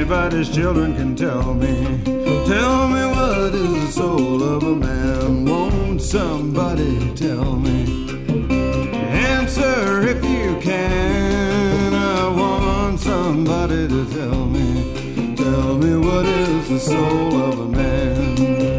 anybody's children can tell me. Tell me what is the soul of a man? Won't somebody tell me? Answer if you can. I want somebody to tell me. Tell me what is the soul of a man?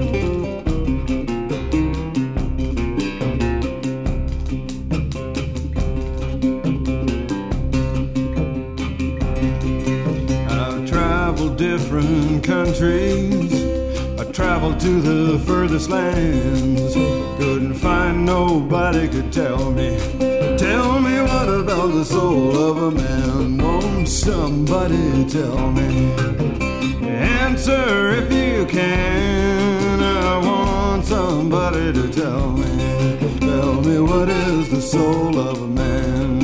Different countries, I traveled to the furthest lands. Couldn't find nobody could tell me what about the soul of a man? Won't somebody tell me? Answer if you can. I want somebody to tell me what is the soul of a man?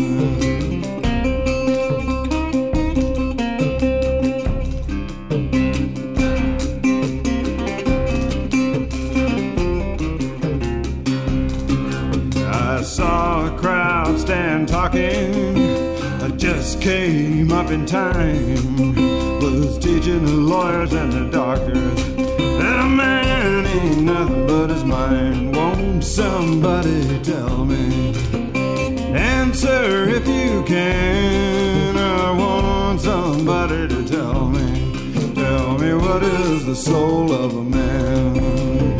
I just came up in time. Was teaching the lawyers and the doctors that a man ain't nothing but his mind. Won't somebody tell me? Answer if you can. I want somebody to tell me what is the soul of a man?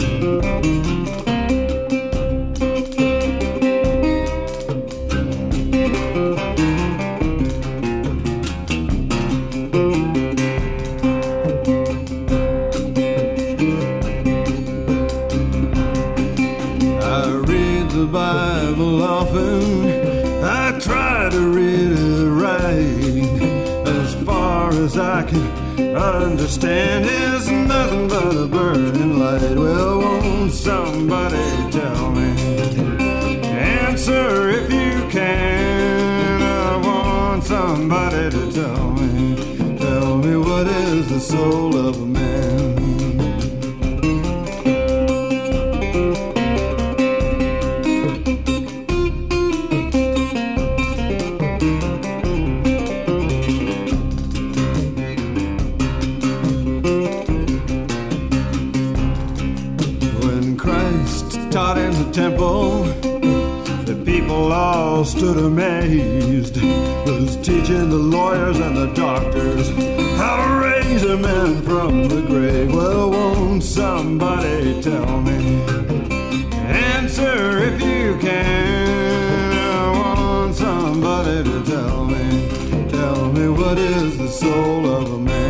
I can understand is nothing but a burning light. Well, won't somebody tell me? Answer if you can. I want somebody to tell me what is the soul of a man? Temple, the people all stood amazed. Was teaching the lawyers and the doctors how to raise a man from the grave. Well, won't somebody tell me? Answer if you can. I want somebody to tell me what is the soul of a man?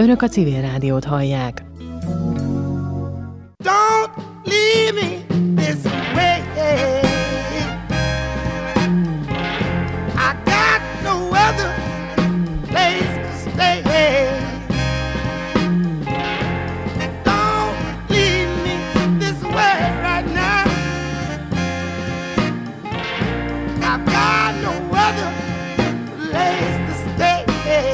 Önök a Civil Rádiót hallják. Don't leave me this way. I got no other place to stay. Don't leave me this way right now. I've got no other place to stay.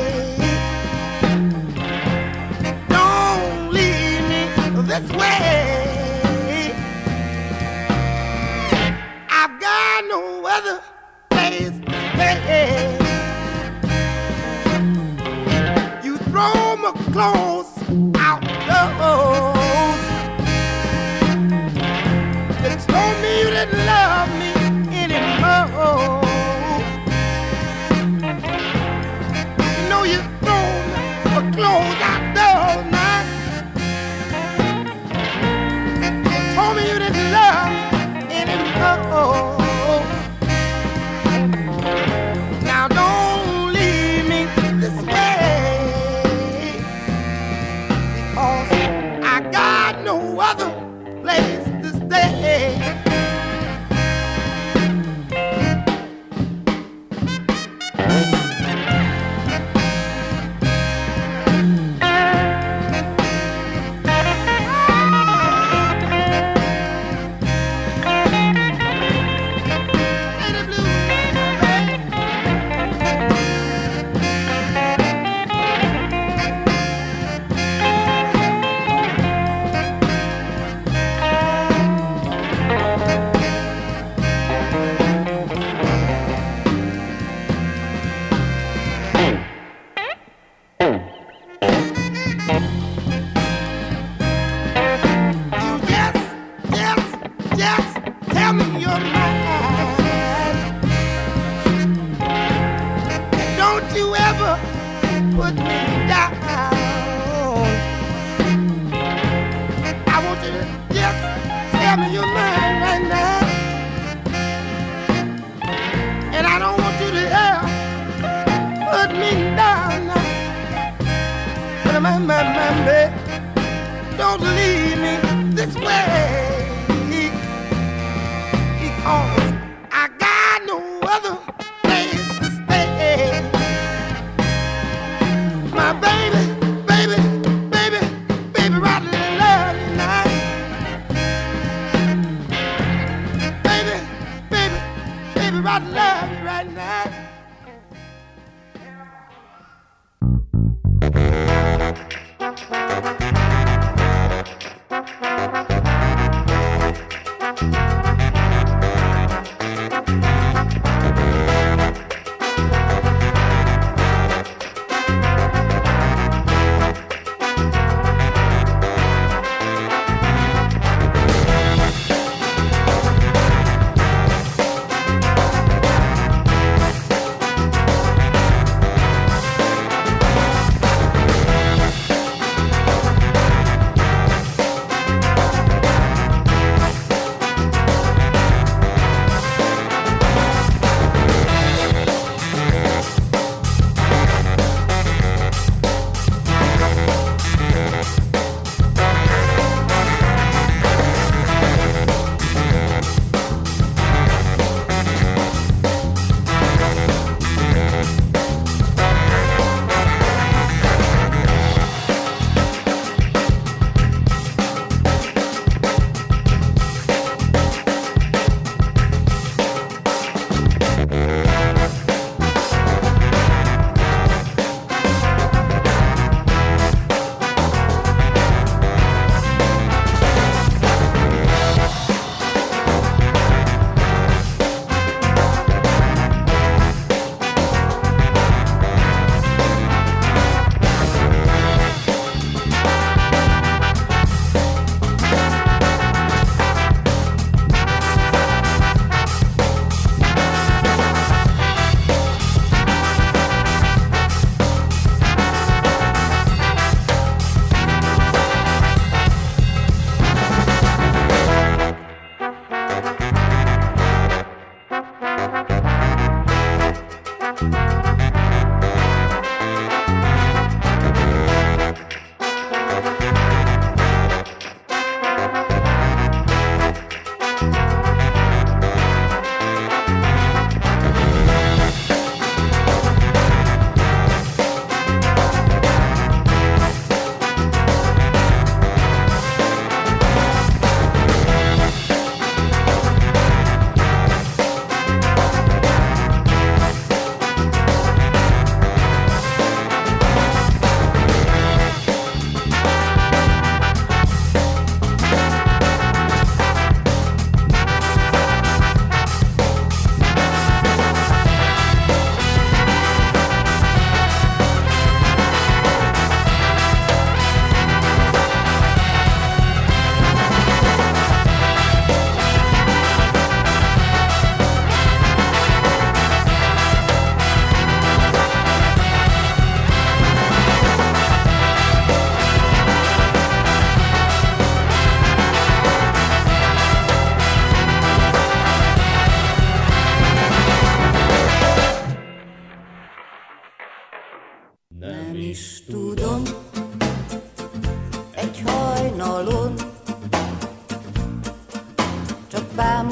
Don't leave me this way. I've got no other place to stay. You throw my clothes out the doors. They told me you didn't love me anymore. You know you throw my clothes out the doors now. Told me you didn't love me anymore. Now don't leave me this way, because I got no other place to stay. Just tell me you're mine. Don't you ever put me down. I want you to just tell me you're mine right now. And I don't want you to ever put me down now. So my baby, don't leave me this way. I got no other place to stay. My baby, baby, baby, baby, right in love tonight. Baby, baby, baby, right in love right now.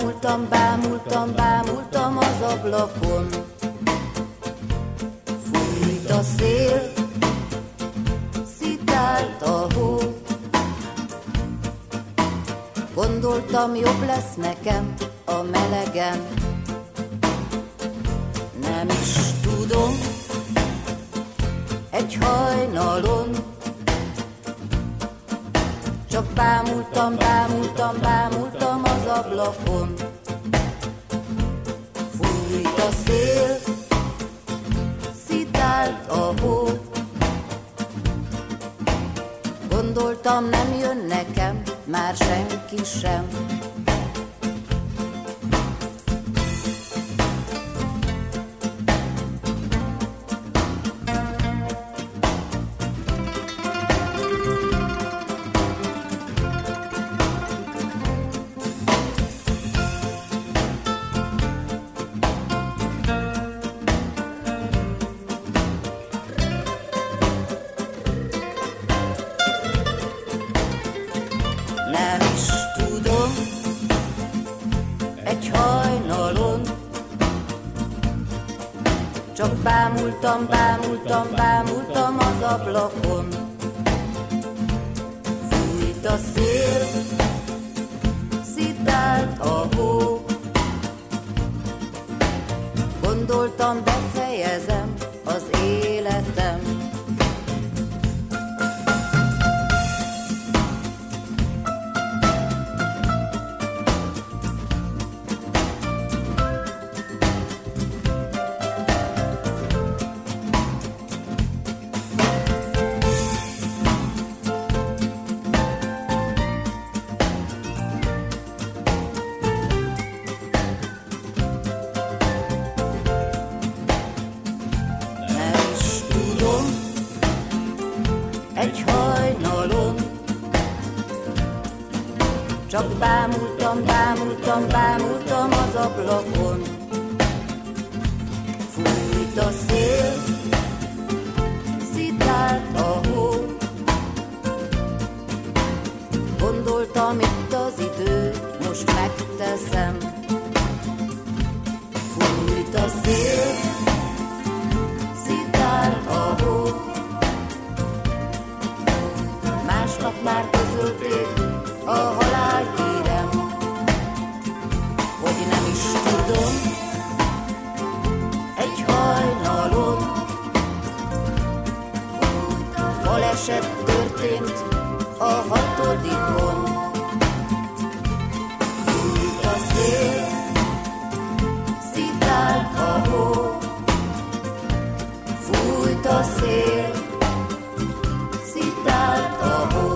bámultam az ablakon. Fújt a szél, szitált a hó. Gondoltam, jobb lesz nekem a melegen. Nem is tudom, egy hajnalon csak bámultam az ablakon. Fújt a szél, szitált a hó. Gondoltam, nem jön nekem már senki sem. Bámultam az ablakon. Fújt a szél, szitált a hó. Gondoltam, befejezem az életem. Bámultam az ablakon. Fújt a szél, szitált a hó. Gondoltam, itt az idő, most megteszem. Fújt a szél, szitált a hó. Másnap már közölték a halál hírem. Hogy nem is tudom, egy hajnalon baleset történt a 6-on. Fújt a szél, szitált a hó. Fújt a szél, szitált a hó.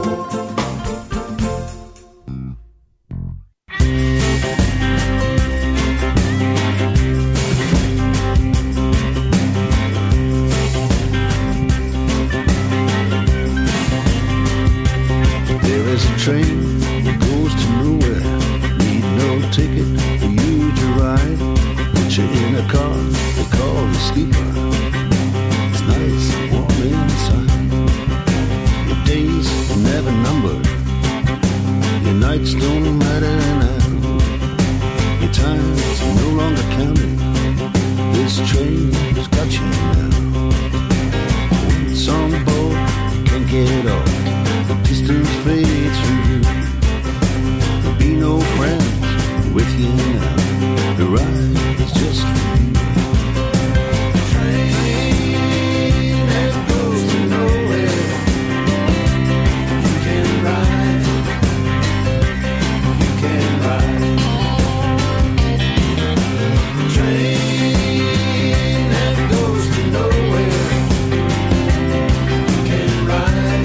There's a train that goes to nowhere. Need no ticket for you to ride. Put you in a car they call the sleeper. It's nice and warm inside. Your days are never numbered. Your nights don't matter now. Your time's no longer counted. This train has got you now. Once on board, can't get off. The distance fades from you. There'll be no friends with you now. The ride is just for you. Train that goes to nowhere. You can ride. You can ride. Train that goes to nowhere. You can ride.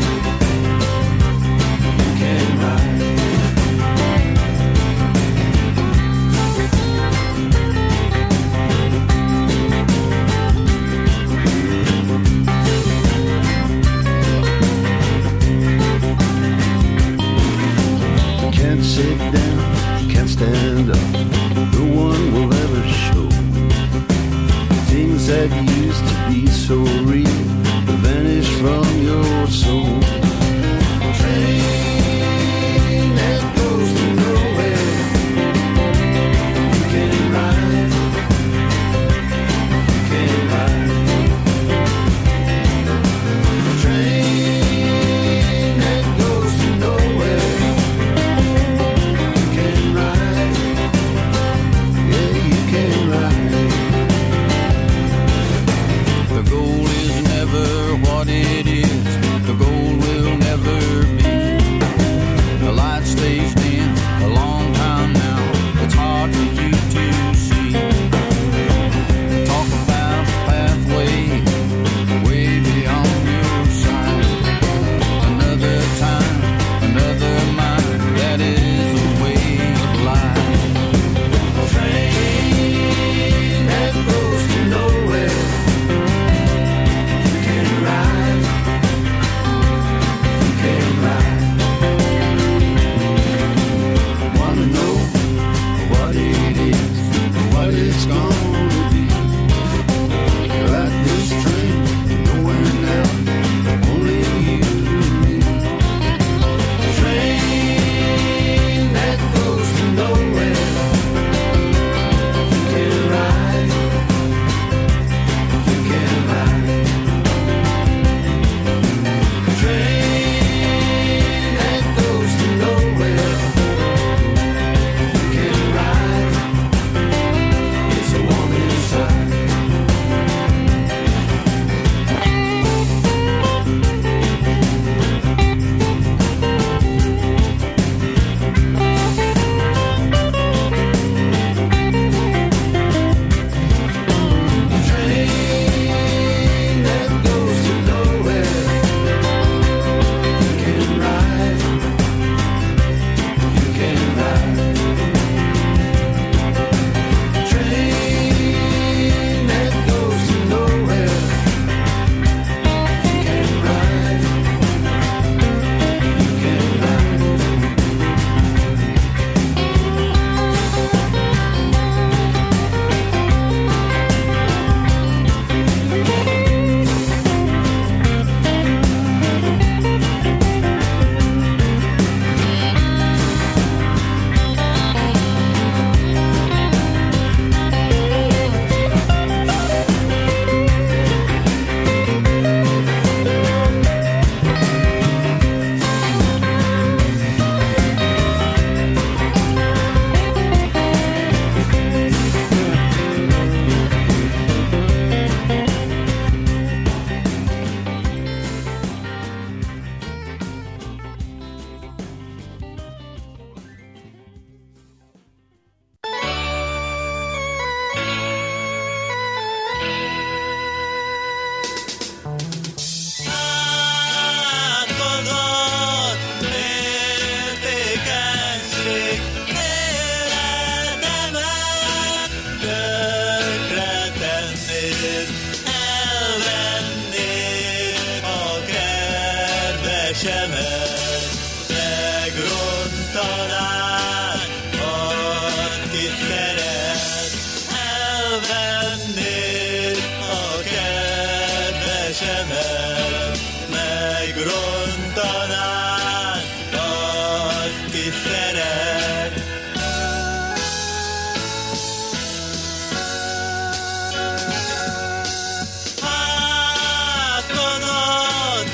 Can't sit down, can't stand up. No one will ever show things that used to be so real vanish from your soul. Train that goes to nowhere. what it's gonna be. Ride this train, nowhere now, only you and me. Train that goes to nowhere. You can ride, you can ride. Train that goes to nowhere. You can ride, it's a warm inside. Train that goes to nowhere. You can ride, you can ride. Train that goes to nowhere. You can ride, you can ride. Átkozott értékesség életemet tönkretennéd, elvennéd a kedvesemet, megrontanád azt, ki szeret, elvennéd a kedvesemet, megrontanád azt, ki szeret. Átkozott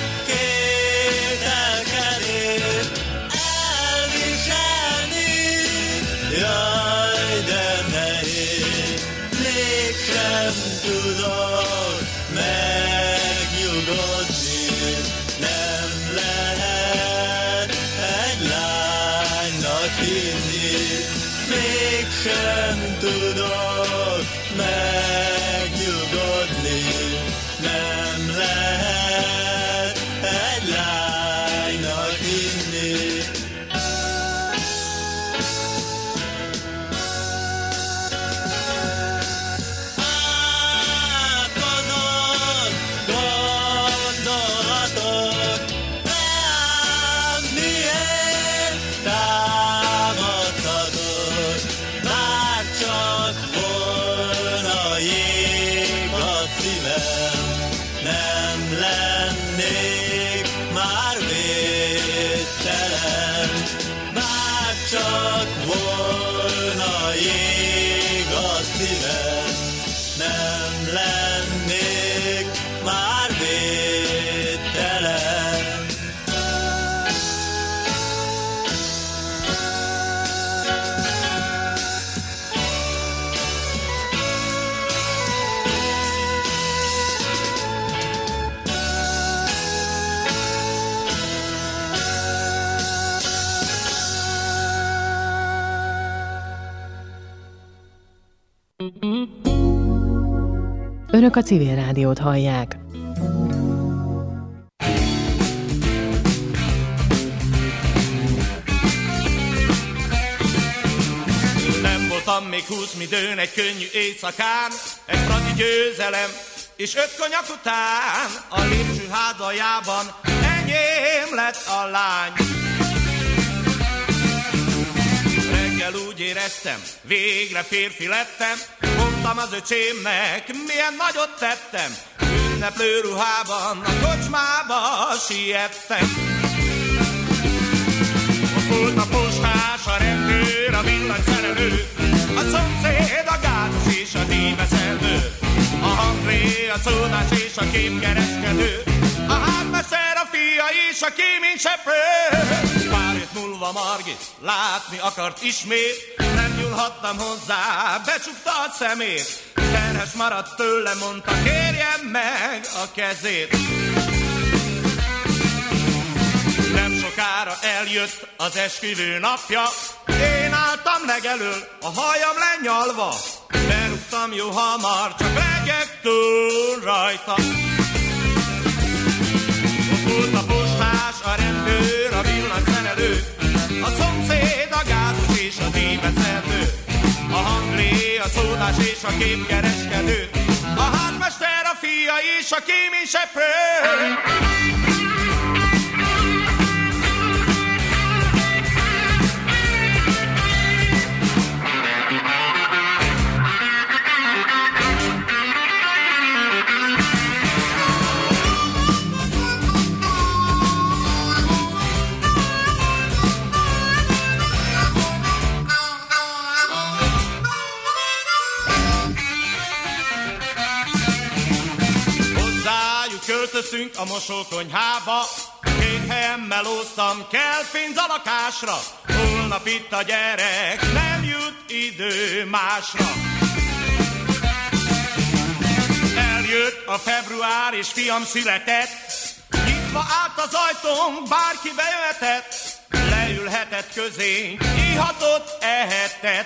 kételkedés elviselni, jaj, de nehéz, mégsem tudok megnyugodni. Nem lehet egy lánynak hinni, mégsem tudok megnyugodni. Nem lehet egy lánynak hinni. Átkozott gondolatok, rám miért támadhatod? Bár csak volna jég a szívem, nem lennék már védtelen. Bár csak volna jég a szívem, nem lennék már védtelen. Önök a Civil Rádiót hallják. Nem voltam még 20 midőn egy könnyű éjszakán, egy fradi győzelem és 5 konyak után a lépcső házajában enyém lett a lány. Reggel úgy éreztem, végre férfi lettem, Mondtam az öcsémnek, milyen nagyot tettem, ünneplő ruhában a kocsmába siettem. Ott volt a postás, a rendőr, a villanyszerelő, a szomszéd, a gátos és a díjbeszedő, a hangré, a szódás és a képkereskedő, a házmester, a fia és a kéményseprő. Pár hét múlva Margit látni akart ismét, nem nyúlhattam hozzá, becsukta a szemét. Terhes maradt tőle, mondta, kérjem meg a kezét. Nem sokára eljött az esküvő napja, én álltam legelől, a hajam lenyalva. Berúgtam jó hamar, csak legyek túl rajta. Ott volt a postás, a rendőr, a villanyszerelő, a szomszéd, a gázos és a díjbeszedő, a hanglé, a szódás és a képkereskedő, a házmester, a fia és a kéményseprő. Költöztünk a mosókonyhába, 2 helyen melóztam, kell pénz a lakásra. Holnap itt a gyerek, nem jut idő másra. Eljött a február és fiam született, nyitva állt az ajtón, bárki bejöhetett. Leülhetett közénk, ihatott, ehetett.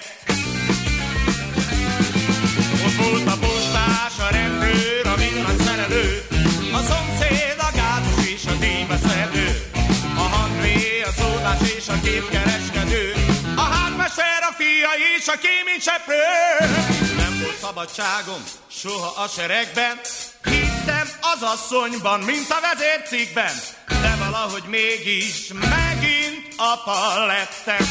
Ott volt a postás, a rendőr, a villanyszerelő, a szomszéd, a gázos és a díjbeszedő, a hangré, a szódás és a képkereskedő, a házmester, a fia és a kéményseprő. Nem volt szabadságom soha a seregben, hittem az asszonyban, mint a vezércikkben, de valahogy mégis megint apa lettem.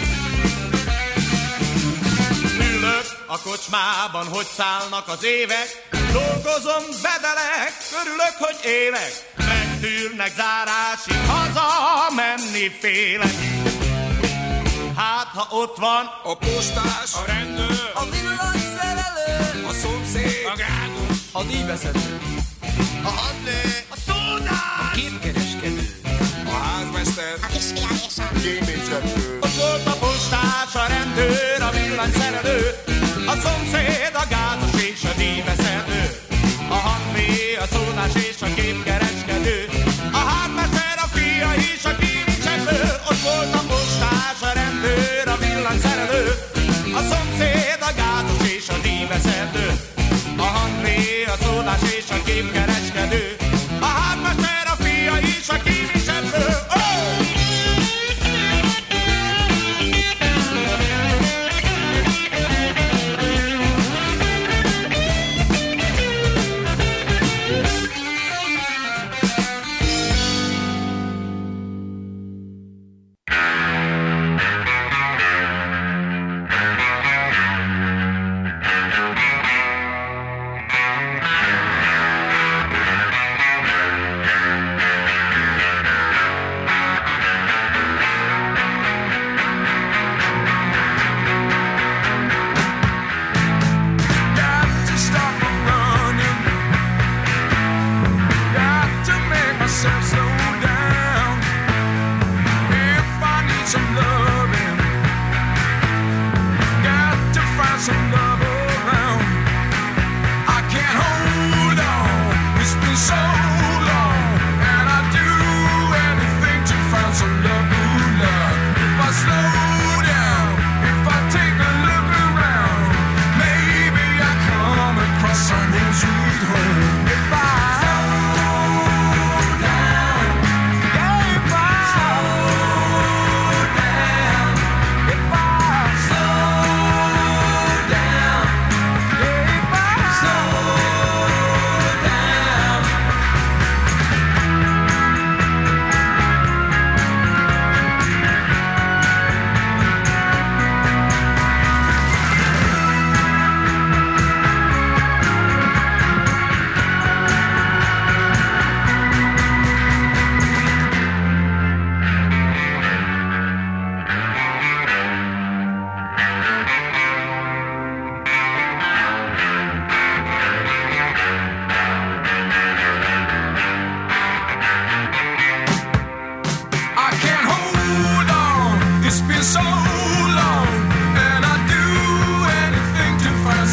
Ülök a kocsmában, hogy szállnak az évek, dolgozom, bedelek, örülök, hogy élek, megtűrnek zárásig, haza menni félek. Hát, ha ott van a postás, a rendőr, a villanyszerelő, a szomszéd, a gázos, a díjbeszedő, a hadlé, a szódás, a képkereskedő, a házmester, a kisfia és a kéményseprő. ott volt a postás, a rendőr, a villanyszerelő, a szomszéd, a gázos és a díjbeszedő, a hanglé, a szódás és a képkereskedő, a házmester, a fia és a kéményseprő. Ott volt a postás, a rendőr, a villanyszerelő, a szomszéd, a gázos és a díjbeszedő, a hanglé, a szódás és a képkereskedő, a házmester, a fia és a kéményseprő. so long.